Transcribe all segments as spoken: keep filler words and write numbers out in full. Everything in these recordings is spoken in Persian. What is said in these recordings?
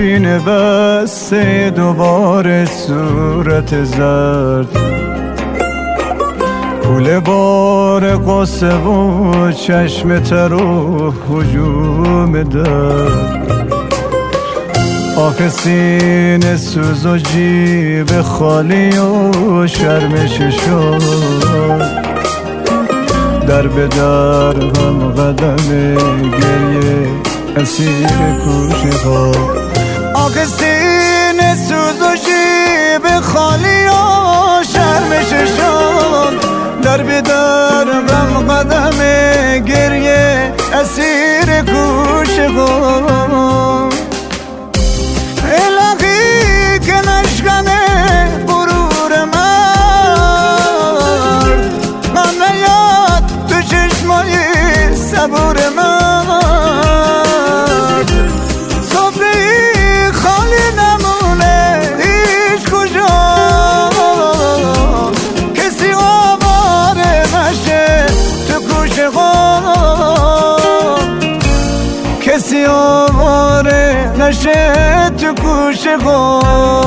سینه بسته دوباره صورت زرد، کوله بار قصه و چشم تر و هجوم درد. آخه سینه سوز و جیب خالی و شرمش شد، در به در هم قدم گریه اسیر کوشه ها. آخه سینه سوز و جیب خالی و شرمش شد، در به در هم قدم گریه اسیر کوشه ها. الهی که نشکنه غرور من، من نیاد تو چشمای صبور من. صبری خالی نمونه هیچ کجا، کسی آواره نشه تو کوچه ها، کسی آواره نشه تو کوچه ها.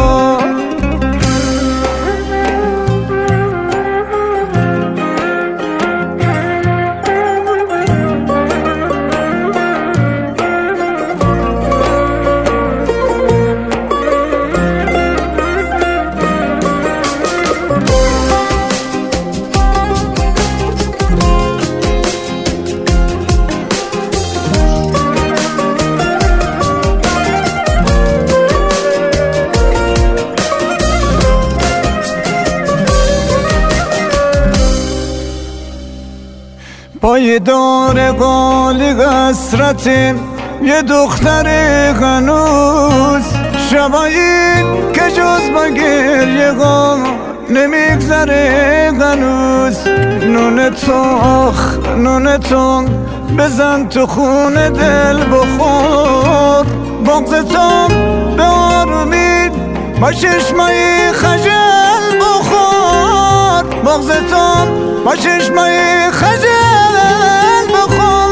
پای دار قالی قصرتیم یه دختر هنوز، شبایی که جز با گریه ها نمیگذره هنوز. نون تو آخ نون تو بزن تو خونه دل بخور، بغض تو به آرومی با چشمای خجل بخور، بغض تو با چشمای خجل بخور.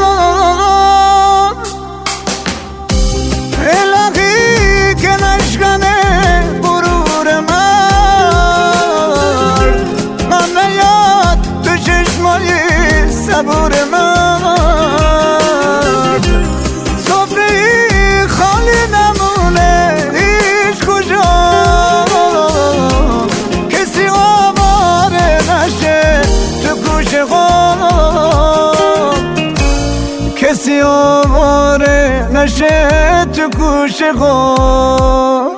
الهی که نشکنه غرور من، من نیاد تو چشمای صبور من. صبری خالی نمونه هیچ کجا، کسی آواره نشه تو کوچه ها، کسی آواره نشه تو کوچه ها.